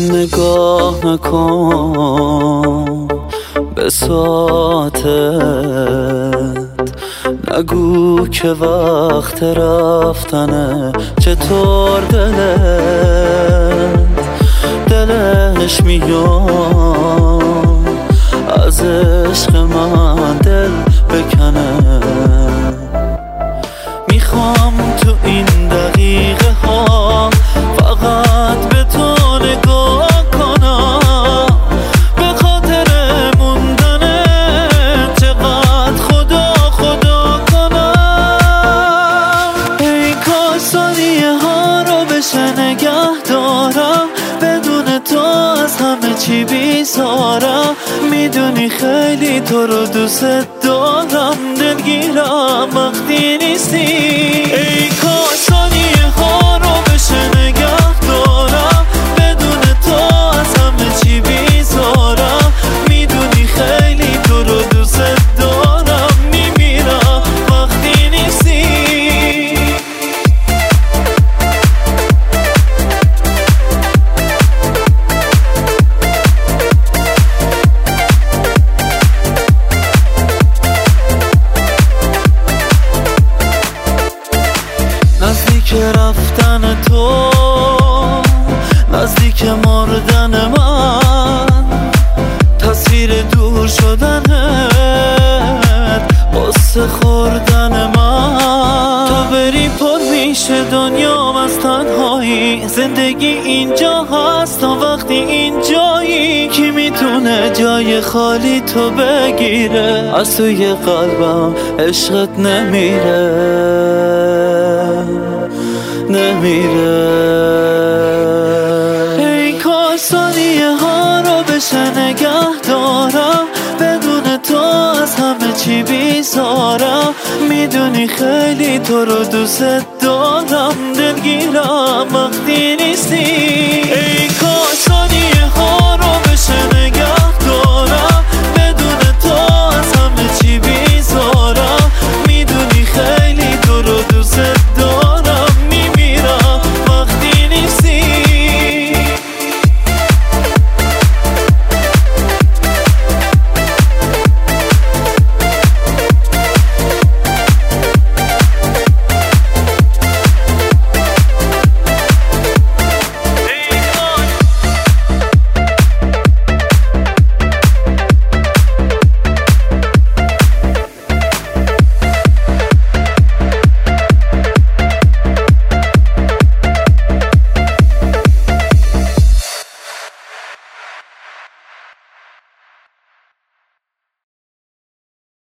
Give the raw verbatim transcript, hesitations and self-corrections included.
نگاه نکن به ساعتت، نگو که وقت رفتنه. چطور دلت دلش میاد از عشق من دل بکنه. میخوام تو این دقیقه ها فقط به تو نگاه کنم، به خاطر موندنه چقدر خدا خدا کنم. ای کاش ثانیه ها رو بشه نگه دارم، بدون تو از همه چی بیزارم. میدونی خیلی تو رو دوست دارم، دلگیرم وقتی نیستی. ای کاش ثانیه ها رو بشه نگه دارم، بدون تو از همه چی بیزارم. میدونی خیلی تو رو دوست دارم، میمیرم وقتی نیستی. نزدیک رفتن تو، نزدیک مردن من، تصویر دور شدنت، قصه خوردن من. تو بری پر میشه دنیام از تنهایی، زندگی اینجا هست تا وقتی اینجایی. کی میتونه جای خالی تو بگیره؟ از توی قلبم عشقت نمیره نمیره. ای کاش ثانیه ها رو بشه نگه دارم، بدون تو از همه چی بیزارم. میدونی خیلی تو رو دوست دارم، دلگیرم وقتی نیستی.